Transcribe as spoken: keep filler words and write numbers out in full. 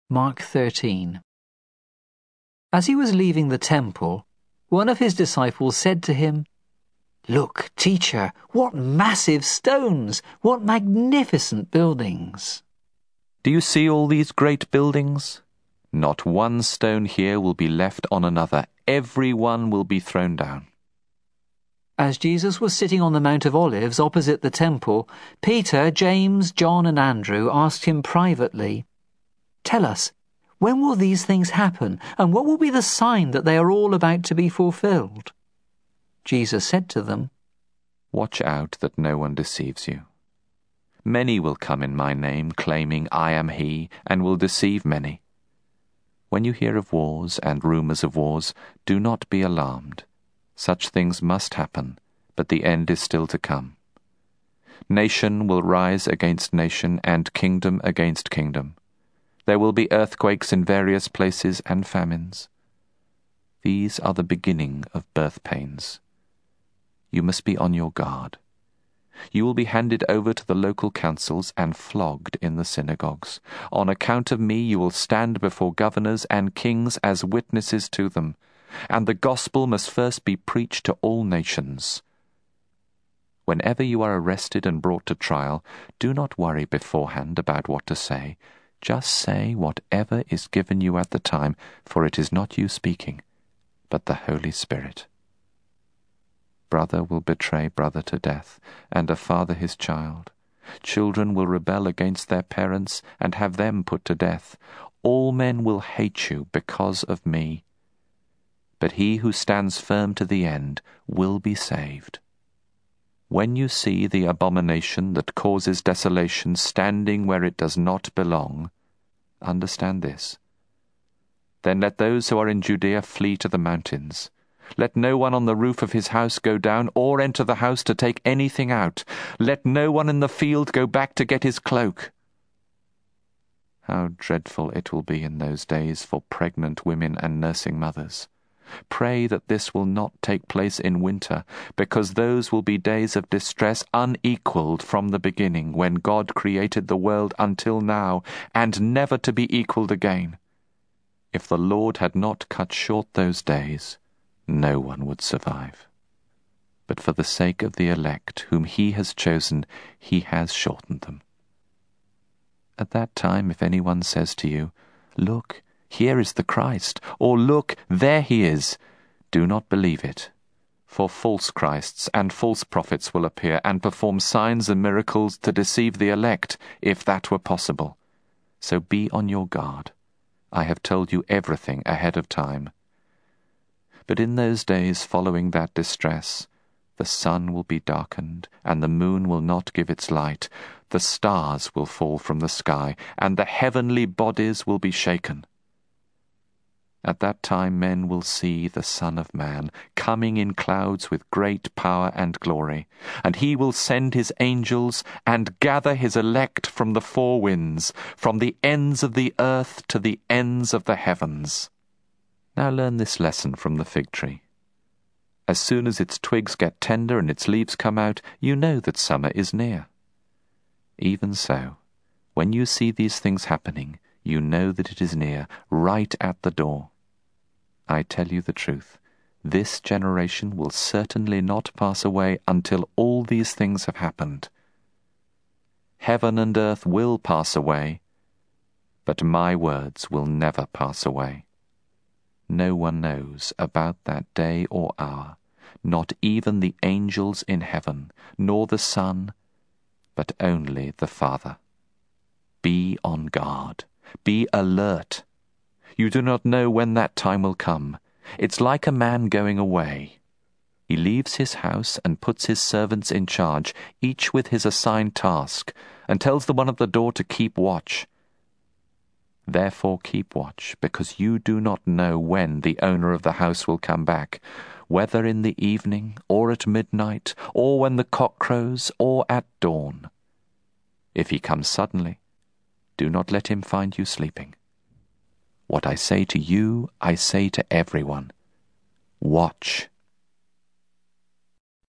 Mark thirteen. As he was leaving the temple, one of his disciples said to him, "Look, teacher, what massive stones! What magnificent buildings!" Do you see all these great buildings? Not one stone here will be left on another. Every one will be thrown down. As Jesus was sitting on the Mount of Olives opposite the temple, Peter, James, John and Andrew asked him privately, "Tell us, when will these things happen, and what will be the sign that they are all about to be fulfilled?" Jesus said to them, Watch out that no one deceives you. Many will come in my name, claiming I am he, and will deceive many. When you hear of wars and rumors of wars, do not be alarmed. Such things must happen, but the end is still to come. Nation will rise against nation, and kingdom against kingdom. There will be earthquakes in various places and famines. These are the beginning of birth pains. You must be on your guard. You will be handed over to the local councils and flogged in the synagogues. On account of me you will stand before governors and kings as witnesses to them, and the gospel must first be preached to all nations. Whenever you are arrested and brought to trial, do not worry beforehand about what to say. Just say whatever is given you at the time, for it is not you speaking, but the Holy Spirit. Brother will betray brother to death, and a father his child. Children will rebel against their parents and have them put to death. All men will hate you because of me. But he who stands firm to the end will be saved. When you see the abomination that causes desolation standing where it does not belong, understand this. Then let those who are in Judea flee to the mountains. Let no one on the roof of his house go down or enter the house to take anything out. Let no one in the field go back to get his cloak. How dreadful it will be in those days for pregnant women and nursing mothers. Pray that this will not take place in winter, because those will be days of distress unequaled from the beginning, when God created the world until now, and never to be equaled again. If the Lord had not cut short those days, no one would survive. But for the sake of the elect whom he has chosen, he has shortened them. At that time, if anyone says to you, "Look, here is the Christ," or "Look, there he is," do not believe it. For false Christs and false prophets will appear and perform signs and miracles to deceive the elect, if that were possible. So be on your guard. I have told you everything ahead of time. But in those days following that distress, the sun will be darkened, and the moon will not give its light. The stars will fall from the sky, and the heavenly bodies will be shaken. At that time men will see the Son of Man coming in clouds with great power and glory, and he will send his angels and gather his elect from the four winds, from the ends of the earth to the ends of the heavens. Now learn this lesson from the fig tree. As soon as its twigs get tender and its leaves come out, you know that summer is near. Even so, when you see these things happening, you know that it is near, right at the door. I tell you the truth, this generation will certainly not pass away until all these things have happened. Heaven and earth will pass away, but my words will never pass away. No one knows about that day or hour, not even the angels in heaven, nor the Son, but only the Father. Be on guard. Be alert. You do not know when that time will come. It's like a man going away. He leaves his house and puts his servants in charge, each with his assigned task, and tells the one at the door to keep watch. Therefore keep watch, because you do not know when the owner of the house will come back, whether in the evening, or at midnight, or when the cock crows, or at dawn. If he comes suddenly, do not let him find you sleeping. What I say to you, I say to everyone. Watch.